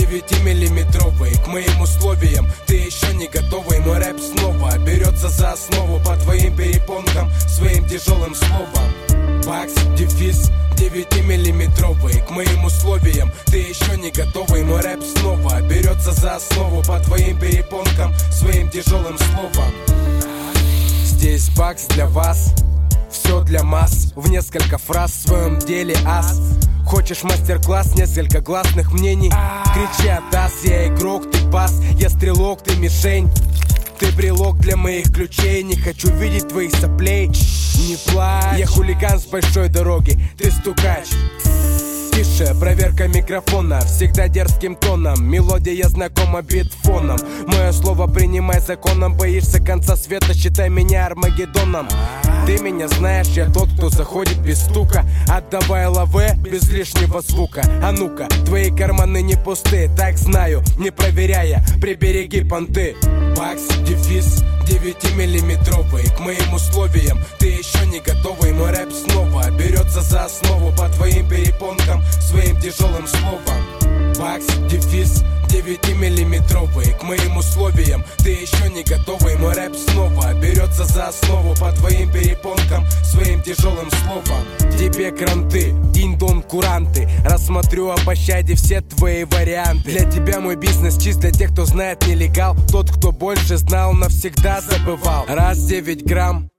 9-миллиметровый. К моим условиям ты еще не готовый. Мой рэп снова берется за основу по твоим перепонкам своим тяжелым словом. Бакс, дефис, 9-миллиметровый. К моим условиям ты еще не готовый. Мой рэп снова берется за основу по твоим перепонкам своим тяжелым словом. Здесь бакс для вас, все для масс. В несколько фраз в своем деле ас. Хочешь мастер-класс, несколько гласных мнений? Кричи «Атас», я игрок, ты пас. Я стрелок, ты мишень. Ты брелок для моих ключей. Не хочу видеть твоих соплей. Не плачь. Я хулиган с большой дороги, ты стукач. Тише, проверка микрофона. Всегда дерзким тоном. Мелодия знакома битфоном. Мое слово принимай законом. Боишься конца света, считай меня Армагеддоном. Ты меня знаешь, я тот, кто заходит без стука. Отдавай лаве без лишнего звука. А ну-ка, твои карманы не пусты. Так знаю, не проверяя, прибереги понты. Бакс, дефис, 9-миллиметровый. К моим условиям ты еще не готовый. Мой рэп снова берется за основу по твоим перепонкам своим тяжелым словом. Бакс, дефис, 9-миллиметровый. К моим условиям ты еще не готовый. Мой рэп снова берется за основу по твоим перепонкам своим тяжелым словом. Тебе кранты, динь-дон, куранты. Рассмотрю о пощаде все твои варианты. Для тебя мой бизнес чист, для тех, кто знает нелегал. Тот, кто больше знал, навсегда забывал. Раз 9 грамм,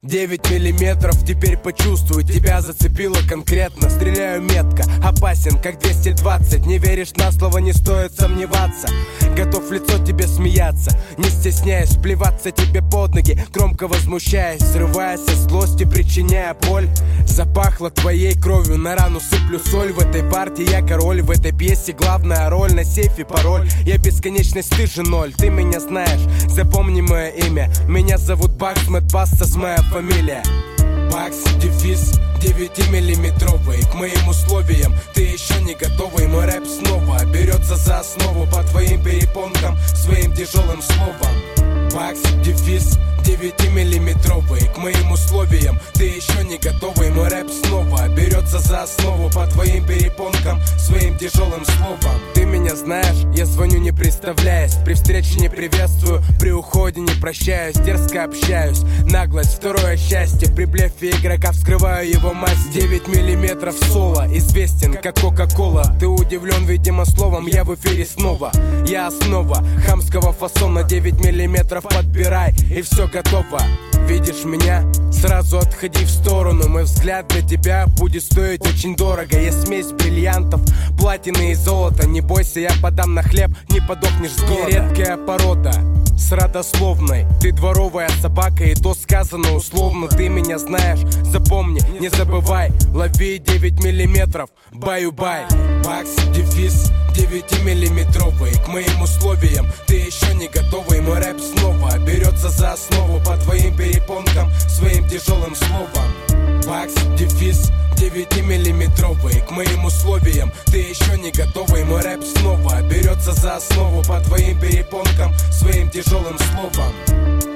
9 миллиметров, теперь почувствуй, тебя зацепило конкретно. Стреляю метко, опасен, как 220. Не веришь на слово, не стоит сомневаться. Готов в лицо тебе смеяться, не стесняясь плеваться тебе под ноги, громко возмущаясь, срываясь от злости, причиняя боль. Запахло твоей кровью, на рану сыплю соль. В этой партии я король, в этой пьесе главная роль. На сейфе пароль, я бесконечность, ты же ноль. Ты меня знаешь, запомни мое имя. Меня зовут Бакс, Мэтт Бастас, моя фамилия. Бакс, дефис, 9-миллиметровый. К моим условиям ты еще не готовый. Мой рэп снова берется за основу по твоим перепонкам своим тяжелым словом. Бакс, дефис, 9-миллиметровый. К моим условиям ты еще не готовый. Мой рэп снова берется за основу по твоим перепонкам своим тяжелым словом. Ты меня знаешь, я звоню не представляясь. При встрече не приветствую, при уходе не прощаюсь. Дерзко общаюсь, наглость, второе счастье. При блефе игрока вскрываю его масть. 9 миллиметров соло, известен как Кока-Кола. Ты удивлен, видимо, словом, я в эфире снова. Я основа хамского фасона. 9 миллиметров подбирай, и все готово. Видишь меня? Сразу отходи в сторону. Мой взгляд для тебя будет стоить очень дорого. Я смесь бриллиантов, платины и золота. Не бойся, я подам на хлеб, не подохнешь с голода. Я редкая порода, с родословной. Ты дворовая собака, и то сказано условно. Ты меня знаешь, запомни, не забывай. Лови 9 миллиметров, баю-бай. Бакс, дефис, 9-миллиметровый. К моим условиям ты еще не готовый. Мой рэп снова берется за основу по твоим перепонкам своим тяжелым словом. Бакс, дефис, 9-миллиметровый. К моим условиям ты еще не готовый. Мой рэп снова берется за основу по твоим перепонкам своим тяжелым словом.